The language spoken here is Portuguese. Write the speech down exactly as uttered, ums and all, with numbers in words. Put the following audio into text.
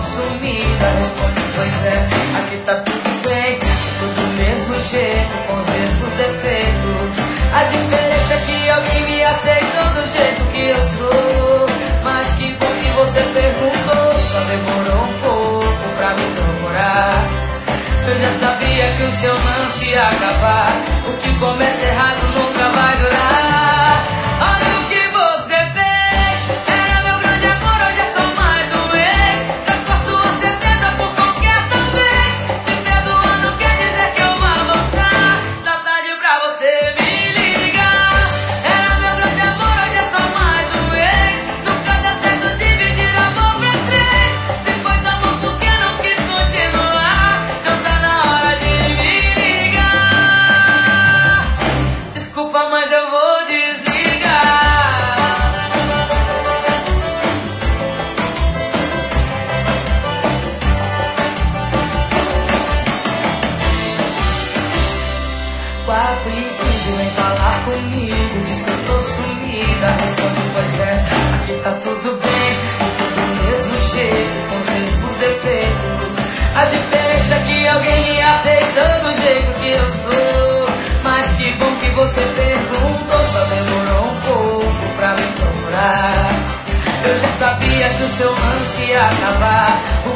sumida. Responde, pois é, aqui tá tudo bem, tudo do mesmo jeito, com os mesmos defeitos. A diferença é que alguém me aceitou do jeito que eu sou. Mas que bom que você perguntou, só demorou um pouco pra me procurar. Eu já sabia que o seu lance ia acabar. O que começa errado nunca vai durar. Olha o que você fez. Era meu grande amor, hoje é só mais um ex. Troco a sua certeza por qualquer talvez. Te perdoando quer dizer que eu vou voltar. Dá tarde pra você me ligar. Era meu grande amor, hoje é só mais um ex. Nunca deu certo dividir amor pra três. Se foi tão bom porque não quis continuar. Não tá na hora de me ligar. Desculpa, mas eu vou desligar. Quatro e quinze, vem falar comigo. Diz que eu tô sumida. Responde, pois é, aqui tá tudo bem, tudo do mesmo jeito, com os mesmos defeitos. A diferença é que alguém me aceitou do jeito que eu sou. Mas que bom que você perguntou, só demorou um pouco pra me procurar. Eu já sabia que o seu lance ia acabar. O